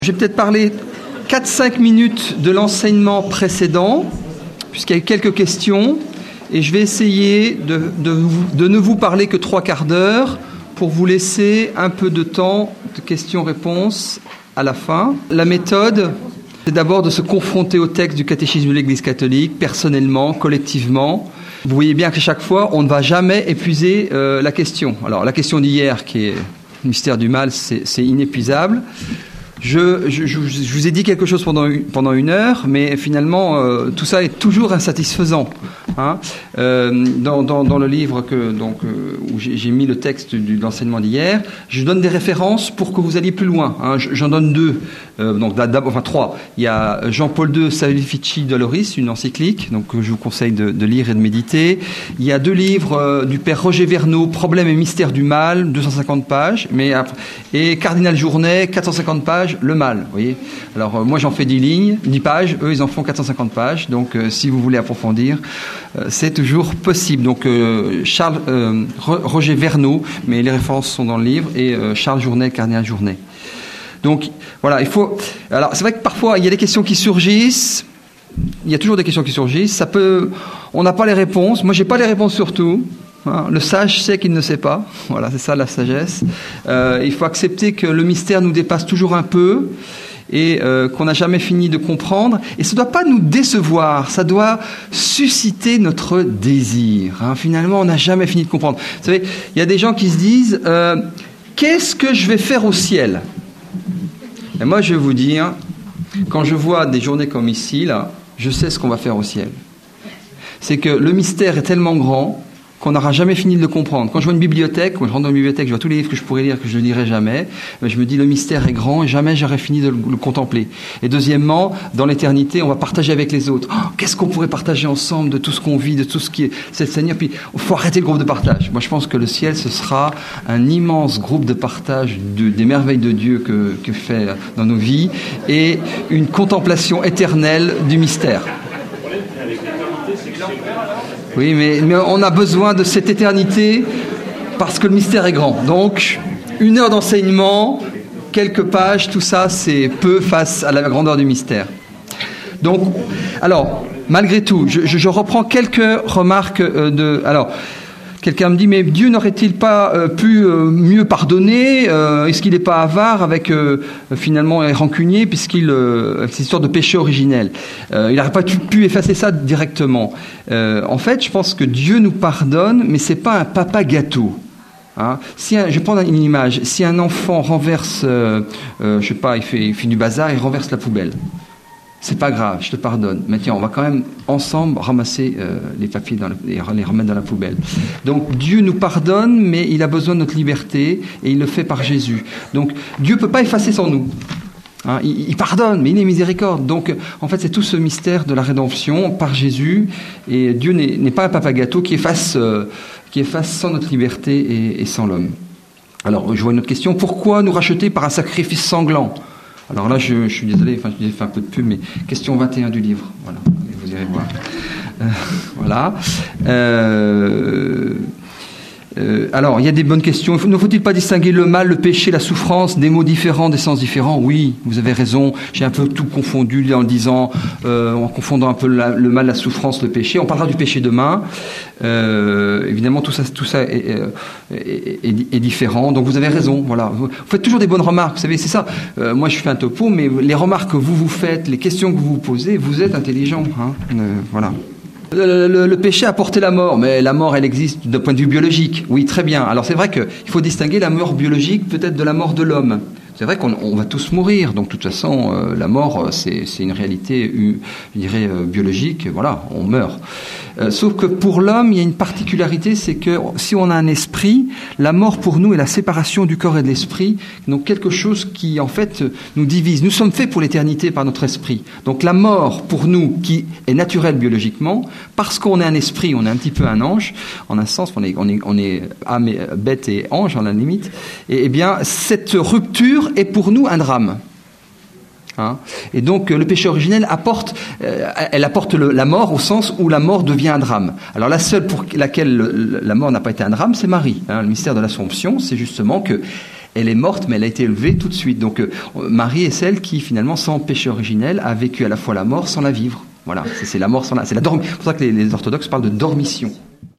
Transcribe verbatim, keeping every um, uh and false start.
Je vais peut-être parler quatre cinq minutes de l'enseignement précédent, puisqu'il y a eu quelques questions, et je vais essayer de, de, de ne vous parler que trois quarts d'heure pour vous laisser un peu de temps de questions-réponses à la fin. La méthode, c'est d'abord de se confronter au texte du catéchisme de l'Église catholique, personnellement, collectivement. Vous voyez bien qu'à chaque fois, on ne va jamais épuiser euh, la question. Alors, la question d'hier, qui est le mystère du mal, c'est, c'est inépuisable. Je, je, je, je vous ai dit quelque chose pendant une, pendant une heure, mais finalement, euh, tout ça est toujours insatisfaisant. Hein. Euh, dans, dans, dans le livre que, donc, euh, où j'ai, j'ai mis le texte du, de l'enseignement d'hier, je donne des références pour que vous alliez plus loin. Hein. J'en donne deux, euh, donc, enfin trois. Il y a Jean-Paul deux, Salvifici Doloris, une encyclique, donc que je vous conseille de, de lire et de méditer. Il y a deux livres euh, du père Roger Verneau, Problèmes et mystères du mal, deux cent cinquante pages, mais, et Cardinal Journet, quatre cent cinquante pages. Le mal, vous voyez. Alors euh, moi j'en fais dix lignes, dix pages, eux ils en font quatre cent cinquante pages, donc euh, si vous voulez approfondir, euh, c'est toujours possible. Donc euh, Charles euh, Roger Verneau, mais les références sont dans le livre, et euh, Charles Journet, Cardinal Journet. Donc voilà, il faut. Alors c'est vrai que parfois il y a des questions qui surgissent. Il y a toujours des questions qui surgissent. Ça peut. On n'a pas les réponses. Moi j'ai pas les réponses sur tout. Hein, le sage sait qu'il ne sait pas. Voilà, c'est ça la sagesse. Euh, il faut accepter que le mystère nous dépasse toujours un peu et euh, qu'on n'a jamais fini de comprendre. Et ça ne doit pas nous décevoir, ça doit susciter notre désir. Hein, finalement, on n'a jamais fini de comprendre. Vous savez, il y a des gens qui se disent euh, « Qu'est-ce que je vais faire au ciel ?» Et moi, je vais vous dire, quand je vois des journées comme ici, là, je sais ce qu'on va faire au ciel. C'est que le mystère est tellement grand qu'on n'aura jamais fini de le comprendre. Quand je vois une bibliothèque, quand je rentre dans une bibliothèque, je vois tous les livres que je pourrais lire, que je ne lirai jamais, je me dis le mystère est grand et jamais j'aurai fini de le, le contempler. Et deuxièmement, dans l'éternité, on va partager avec les autres. Oh, qu'est-ce qu'on pourrait partager ensemble de tout ce qu'on vit, de tout ce qui est... C'est le Seigneur. Puis, il faut arrêter le groupe de partage. Moi, je pense que le ciel, ce sera un immense groupe de partage de, des merveilles de Dieu que, que fait dans nos vies et une contemplation éternelle du mystère. Oui, mais, mais on a besoin de cette éternité parce que le mystère est grand. Donc, une heure d'enseignement, quelques pages, tout ça, c'est peu face à la grandeur du mystère. Donc, alors, malgré tout, je, je, je reprends quelques remarques de... Alors, quelqu'un me dit, mais Dieu n'aurait-il pas euh, pu euh, mieux pardonner euh, Est-ce qu'il n'est pas avare avec, euh, finalement, et rancunier, puisqu'il, euh, avec cette histoire de péché originel euh, Il n'aurait pas pu, pu effacer ça directement. Euh, en fait, je pense que Dieu nous pardonne, mais ce n'est pas un papa gâteau. Hein. Si un, je vais prendre une image. Si un enfant renverse, euh, euh, je sais pas, il fait, il fait du bazar, il renverse la poubelle. C'est pas grave, je te pardonne. Mais tiens, on va quand même ensemble ramasser euh, les papiers dans le, et les remettre dans la poubelle. Donc Dieu nous pardonne, mais il a besoin de notre liberté et il le fait par Jésus. Donc Dieu peut pas effacer sans nous. Hein, il, il pardonne, mais il est miséricorde. Donc en fait, c'est tout ce mystère de la rédemption par Jésus. Et Dieu n'est, n'est pas un papa gâteau qui efface, euh, qui efface sans notre liberté et, et sans l'homme. Alors, je vois une autre question. Pourquoi nous racheter par un sacrifice sanglant ? Alors là, je, je suis désolé, enfin, je fait un peu de pub, mais question vingt et un du livre. Voilà, vous irez voir. Euh, voilà. Euh, euh, alors, il y a des bonnes questions. Ne faut-il pas distinguer le mal, le péché, la souffrance, des mots différents, des sens différents ? Oui, vous avez raison. J'ai un peu tout confondu en disant, euh, en confondant un peu la, le mal, la souffrance, le péché. On parlera du péché demain. Euh, évidemment, tout ça, tout ça est, est, est, est différent. Donc, vous avez raison. Voilà. Vous faites toujours des bonnes remarques. Vous savez, c'est ça. Euh, moi, je fais un topo, mais les remarques que vous vous faites, les questions que vous vous posez, vous êtes intelligent. Hein. Euh, voilà. Le, le, le péché a porté la mort, mais la mort, elle existe d'un point de vue biologique. Oui, très bien. Alors, c'est vrai qu'il faut distinguer la mort biologique peut-être de la mort de l'homme. C'est vrai qu'on on va tous mourir, donc de toute façon, euh, la mort, c'est, c'est une réalité, je dirais, euh, biologique. Voilà, on meurt. Euh, sauf que pour l'homme, il y a une particularité, c'est que si on a un esprit, la mort pour nous est la séparation du corps et de l'esprit, donc quelque chose qui, en fait, nous divise. Nous sommes faits pour l'éternité par notre esprit. Donc la mort, pour nous, qui est naturelle biologiquement, parce qu'on est un esprit, on est un petit peu un ange, en un sens, on est, on est, on est âme, et, bête et ange, en la limite, et, et bien, cette rupture est pour nous un drame. Hein, et donc le péché originel apporte, euh, elle apporte le, la mort au sens où la mort devient un drame. Alors la seule pour laquelle le, la mort n'a pas été un drame, c'est Marie. Hein, le mystère de l'Assomption, c'est justement que Elle est morte, mais elle a été élevée tout de suite. Donc euh, Marie est celle qui, finalement, sans péché originel, a vécu à la fois la mort sans la vivre. Voilà, c'est, c'est la mort sans la... C'est la dorm... c'est pour ça que les, les orthodoxes parlent de dormition.